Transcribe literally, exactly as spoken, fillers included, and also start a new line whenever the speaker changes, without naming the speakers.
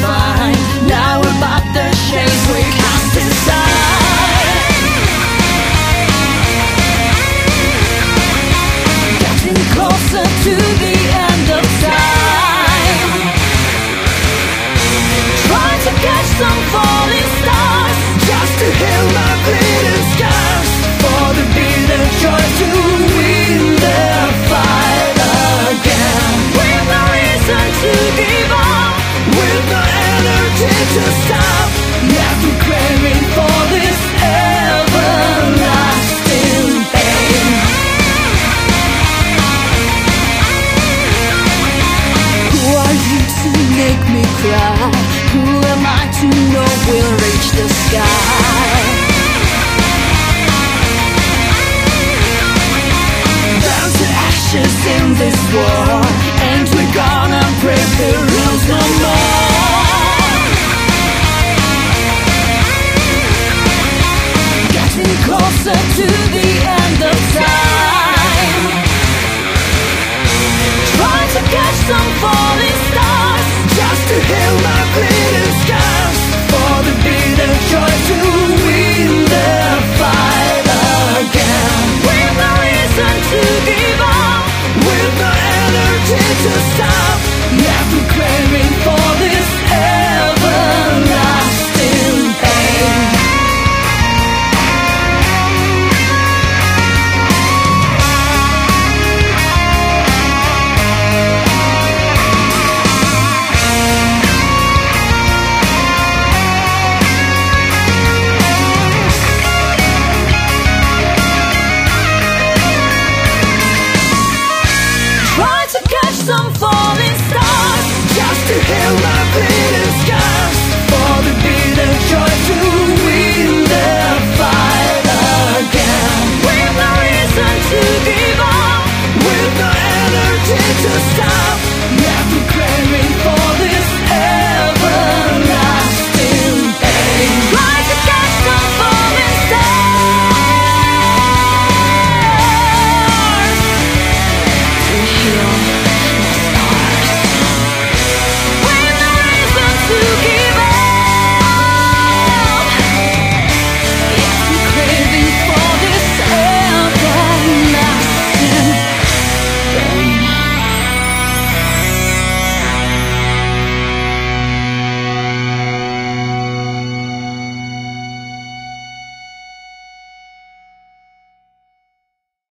find. Now we're about the shades we cast inside. Getting closer to the end of time, trying to catch some falling stars, just to heal my bleeding scars, for the bitter joy to win the fight again. With no reason to give up, with no energy to stop, yes, we're craving for this everlasting pain. Who are you to make me cry? Who am I to know we'll reach the sky?